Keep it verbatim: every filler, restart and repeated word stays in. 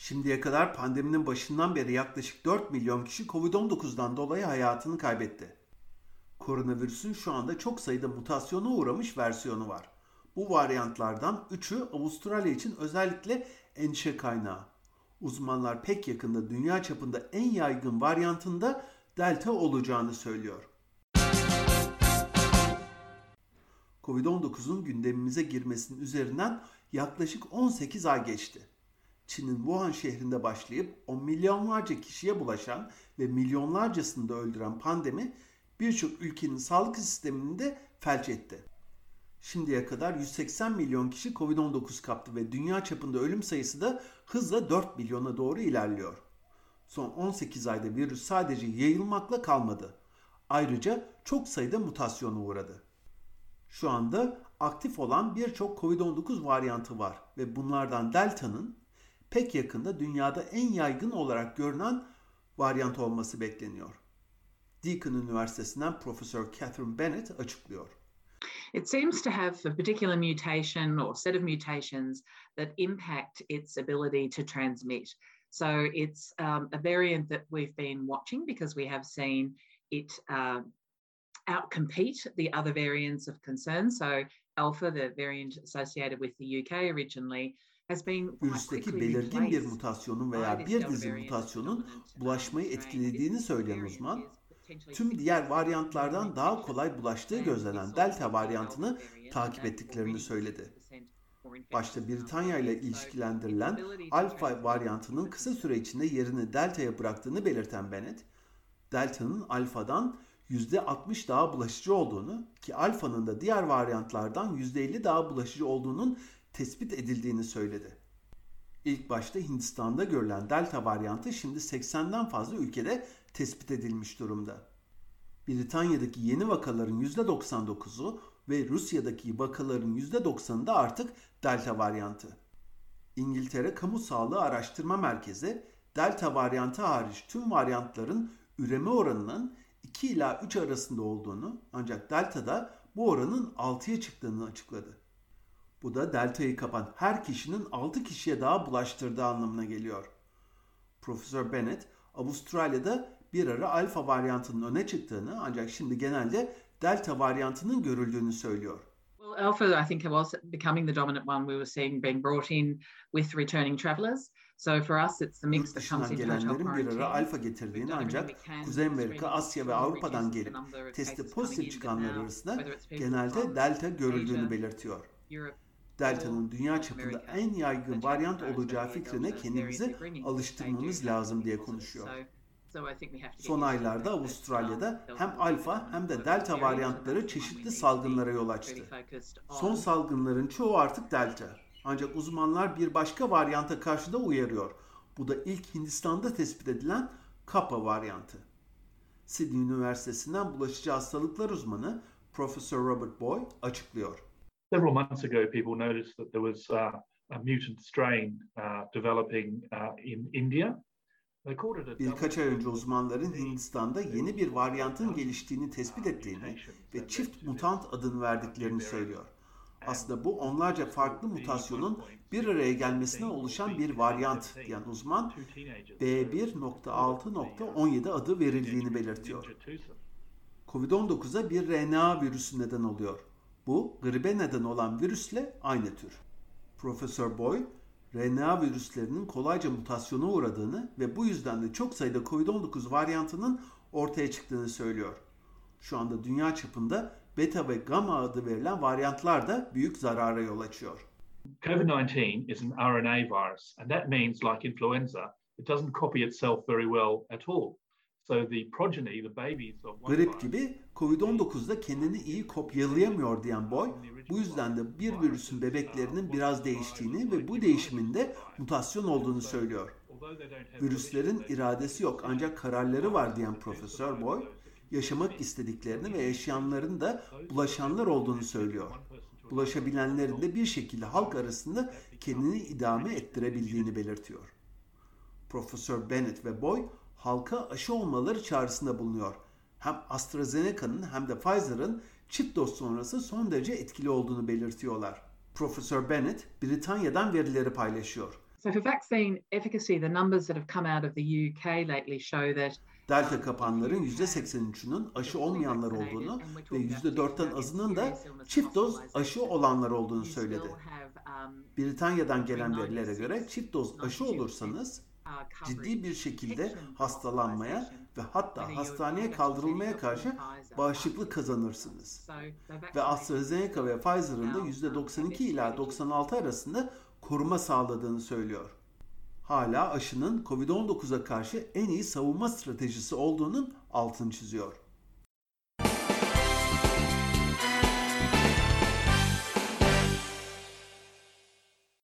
Şimdiye kadar pandeminin başından beri yaklaşık dört milyon kişi kovid on dokuzdan dolayı hayatını kaybetti. Koronavirüsün şu anda çok sayıda mutasyona uğramış versiyonu var. Bu varyantlardan üçü Avustralya için özellikle endişe kaynağı. Uzmanlar pek yakında dünya çapında en yaygın varyantında Delta olacağını söylüyor. kovid on dokuzun gündemimize girmesinin üzerinden yaklaşık on sekiz ay geçti. Çin'in Wuhan şehrinde başlayıp on milyonlarca kişiye bulaşan ve milyonlarcasını da öldüren pandemi birçok ülkenin sağlık sistemini de felç etti. Şimdiye kadar yüz seksen milyon kişi kovid on dokuz kaptı ve dünya çapında ölüm sayısı da hızla dört milyona doğru ilerliyor. Son on sekiz ayda virüs sadece yayılmakla kalmadı. Ayrıca çok sayıda mutasyona uğradı. Şu anda aktif olan birçok kovid on dokuz varyantı var ve bunlardan Delta'nın pek yakında dünyada en yaygın olarak görünen varyant olması bekleniyor. Deakin Üniversitesi'nden Profesör Catherine Bennett açıklıyor. It seems to have a particular mutation or set of mutations that impact its ability to transmit. So it's um, a variant that we've been watching because we have seen it uh, outcompete the other variants of concern. So alpha, the variant associated with the U K originally, virüsteki belirgin bir mutasyonun veya bir dizi mutasyonun bulaşmayı etkilediğini söyleyen uzman, tüm diğer varyantlardan daha kolay bulaştığı gözlenen Delta varyantını takip ettiklerini söyledi. Başta Britanya ile ilişkilendirilen Alfa varyantının kısa süre içinde yerini Delta'ya bıraktığını belirten Bennett, Delta'nın Alfa'dan yüzde altmış daha bulaşıcı olduğunu ki Alfa'nın da diğer varyantlardan yüzde elli daha bulaşıcı olduğunun tespit edildiğini söyledi. İlk başta Hindistan'da görülen Delta varyantı şimdi seksenden fazla ülkede tespit edilmiş durumda. Britanya'daki yeni vakaların yüzde doksan dokuzu ve Rusya'daki vakaların yüzde doksanı da artık Delta varyantı. İngiltere Kamu Sağlığı Araştırma Merkezi, Delta varyantı hariç tüm varyantların üreme oranının iki ila üç arasında olduğunu ancak Delta'da bu oranın altıya çıktığını açıkladı. Bu da Delta'yı kapan her kişinin altı kişiye daha bulaştırdığı anlamına geliyor. Profesör Bennett, Avustralya'da bir ara alfa varyantının öne çıktığını ancak şimdi genelde Delta varyantının görüldüğünü söylüyor. Well, alpha I think was becoming the dominant one we were seeing being brought in with returning travelers. So for us it's the mix that comes into gelenlerin bir ara alfa getirdiğini ancak Kuzey Amerika, Asya ve Avrupa'dan gelip testi pozitif çıkanlar arasında genelde Delta görüldüğünü belirtiyor. Delta'nın dünya çapında en yaygın varyant olacağı fikrine kendimizi alıştırmamız lazım diye konuşuyor. Son aylarda Avustralya'da hem alfa hem de delta varyantları çeşitli salgınlara yol açtı. Son salgınların çoğu artık delta. Ancak uzmanlar bir başka varyanta karşı da uyarıyor. Bu da ilk Hindistan'da tespit edilen Kappa varyantı. Sydney Üniversitesi'nden bulaşıcı hastalıklar uzmanı Profesör Robert Boy açıklıyor. Several months ago, people noticed that there was uh, a mutant strain uh, developing uh, in India. Birkaç ay önce uzmanların Hindistan'da yeni bir varyantın geliştiğini tespit ettiğini ve çift mutant adını verdiklerini söylüyor. Aslında bu onlarca farklı mutasyonun bir araya gelmesine oluşan bir varyant diyen uzman B bir nokta altı nokta on yedi adı verildiğini belirtiyor. kovid on dokuza bir R N A virüsü neden oluyor. Bu gribe neden olan virüsle aynı tür. Profesör Boy, R N A virüslerinin kolayca mutasyona uğradığını ve bu yüzden de çok sayıda kovid on dokuz varyantının ortaya çıktığını söylüyor. Şu anda dünya çapında beta ve gamma adı verilen varyantlar da büyük zarara yol açıyor. COVID nineteen is an R N A virus and that means like influenza, it doesn't copy itself very well at all. So the progeny, the babies of one Grip gibi kovid on dokuzda kendini iyi kopyalayamıyor diyen Boy, bu yüzden de bir virüsün bebeklerinin biraz değiştiğini ve bu değişimin de mutasyon olduğunu söylüyor. Virüslerin iradesi yok ancak kararları var diyen Profesör Boy, yaşamak istediklerini ve yaşayanların da bulaşanlar olduğunu söylüyor. Bulaşabilenlerin de bir şekilde halk arasında kendini idame ettirebildiğini belirtiyor. Profesör Bennett ve Boy, halka aşı olmaları çağrısında bulunuyor. Hem AstraZeneca'nın hem de Pfizer'ın çift doz sonrası son derece etkili olduğunu belirtiyorlar. Profesör Bennett, Britanya'dan verileri paylaşıyor. So for vaccine efficacy, the numbers that have come out of the U K lately show that Delta kapanların yüzde seksen üçünün aşı olmayanlar olduğunu ve yüzde dörtten azının da çift doz aşı olanlar olduğunu söyledi. Britanya'dan gelen verilere göre çift doz aşı olursanız ciddi bir şekilde hastalanmaya ve hatta hastaneye kaldırılmaya karşı bağışıklık kazanırsınız. Ve AstraZeneca ve Pfizer'ın da yüzde doksan iki ila doksan altı arasında koruma sağladığını söylüyor. Hala aşının kovid on dokuza karşı en iyi savunma stratejisi olduğunun altını çiziyor.